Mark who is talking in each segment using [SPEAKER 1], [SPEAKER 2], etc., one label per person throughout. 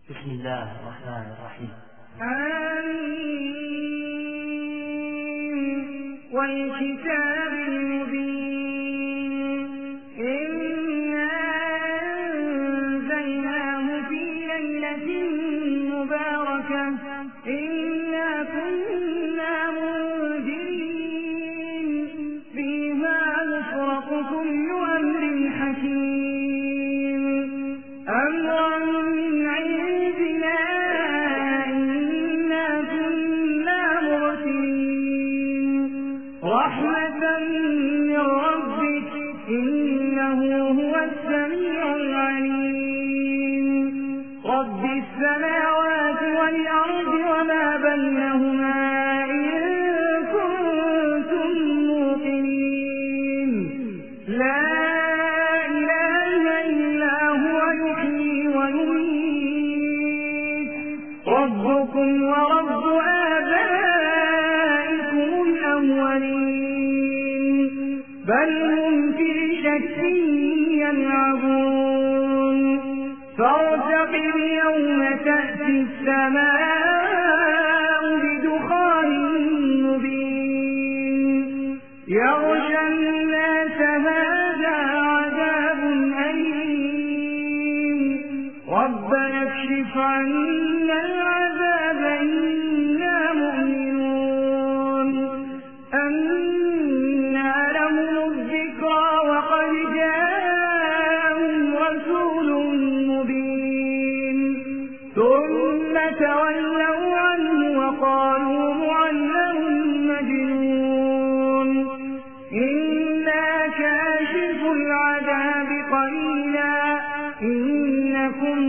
[SPEAKER 1] بسم الله الرحمن الرحيم.
[SPEAKER 2] آمين والكتاب المبين إنا أنزلناه في ليلة مباركة إنا كنا منذرين فيها يفرق كل أمر حكيم أمرا من عندنا إنا كنا مرسلين رحمة من ربك إنه هو السميع العليم رب السماوات والأرض وما بينهما إن كنتم موقنين لا إله إلا هو يحيي ويميت ربكم ورب آبائكم الأولين بل هم في شك يلعبون فارتقب يوم تأتي السماء بدخان مبين يغشى الناس هذا عذاب أليم ربنا اكشف عنا العذاب إنا مؤمنون أنى لهم الذكرى وقد جاءهم رسول مبين ثم تولوا عنه وقالوا معلم مجنون إنا كاشف العذاب قليلا إنكم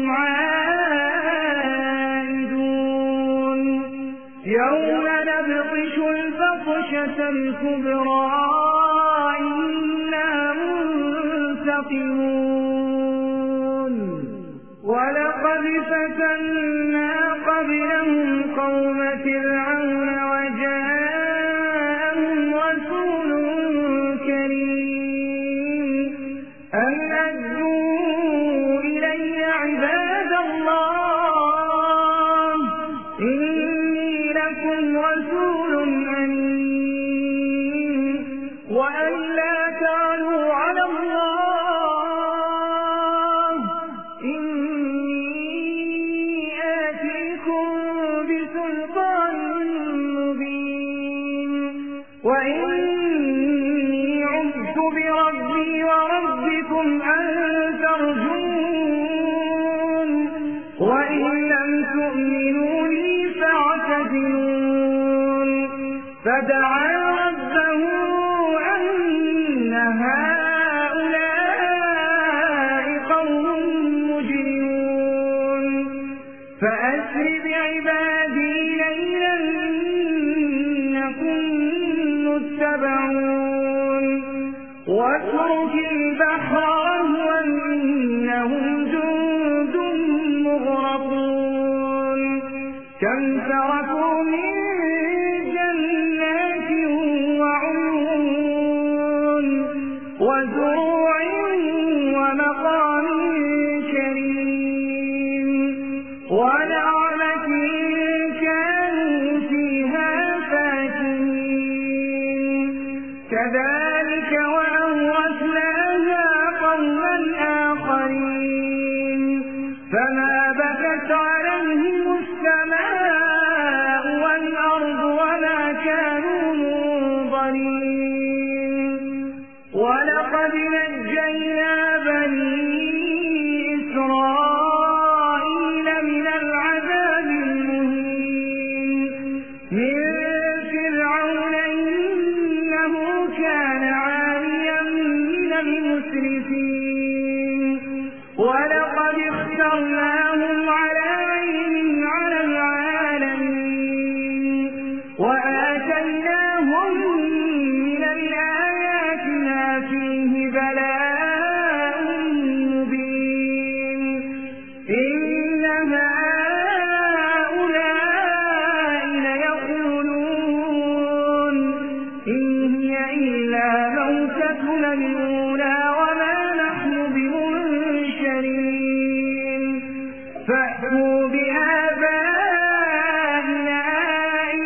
[SPEAKER 2] عائدون يوم نبطش البطشة الكبرى إنا منتقمون ولقد فتنا قبلهم قوم فرعون وجاءهم رسول كريم أن أدوا إلي عباد الله إني لكم رسول أمين وأن لا تعلوا على الله إني آتيكم بسلطان مبين وإني عذت بربي وربكم أن ترجون وإن لم تؤمنوا لي فاعتزلون فدعا ربه أن هؤلاء قوم مجرمون فأسر بعبادي ليلا إنكم متبعون واترك البحر رهوا إنهم جند مغرقون كم تركوا من جنات وعيون وزروع ومقام كريم ونعمة كانوا فيها فاكهين كذلك وأورثناها قوما آخرين فما بكت عليهم السماء والأرض وما كانوا منظرين ولقد نجينا بني إسرائيل من العذاب المهين من فرعون إنه كان عاليا من المسرفين ولقد اخترناهم على فأتوا بآبائنا إن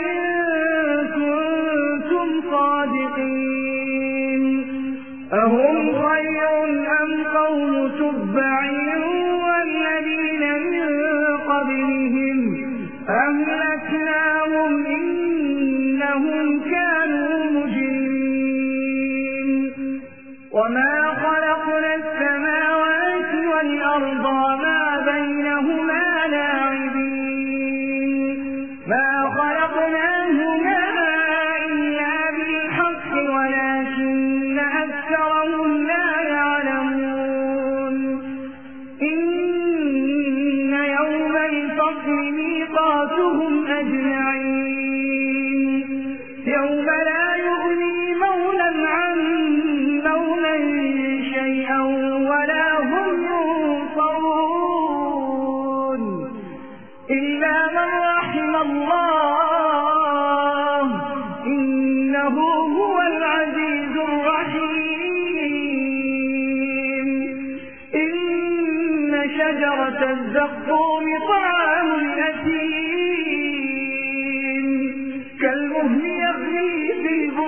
[SPEAKER 2] كنتم صادقين أهم خير أم قوم تبع والذين من قبلهم أهلكناهم إنهم كانوا مجرمين وما خلقنا السماوات والأرض وما بينهما لاعبين ما خلقناهما إلا بالحق ولكن أكثرهم لا يعلمون إن يوم الفصل ميقاتهم أجمعين يوم لا يغني مولا عن مولا شيئا ولا هم ينصرون إلا من رحم الله إنه هو العزيز الرحيم إن شجرة الزقوم طعام الأثيم كالمهل يغلي في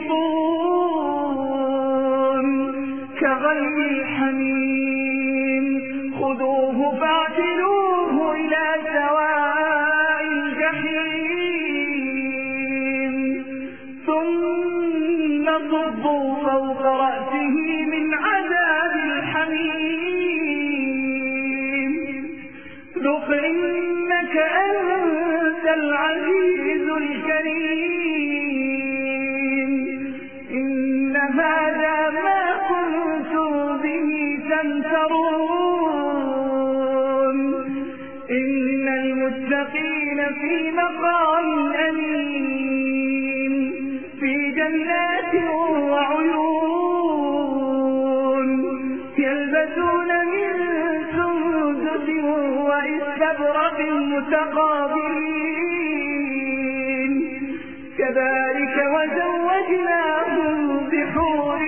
[SPEAKER 2] البطون كغلي الحميم خذوه فاعتلوه إلى سواء الجحيم ثم صبوا فوق رأسه من عذاب الحميم ذق إنك أنت العزيز الكريم إن هذا ما كنتم به تمترون إن المتقين في مقام أمين في جنات وعيون يلبسون من سندس واستبرق متقابلين كذلك وزوجناهم بحور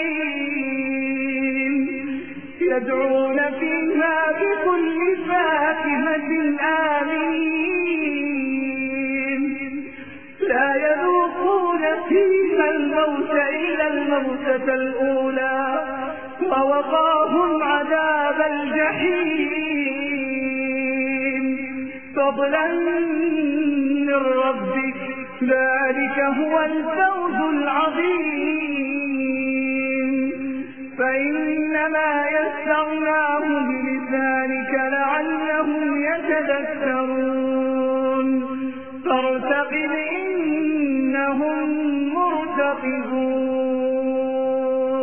[SPEAKER 2] عين يدعون فيها بكل فاكهة آمين لا يذوقون فيها الموت إلا الموتة الأولى ووقاهم عذاب الجحيم فضلا من ربك ذلك هو الفوز العظيم فإنما يسرناه بلسانك لعلهم يتذكرون فارتقب إنهم مرتقبون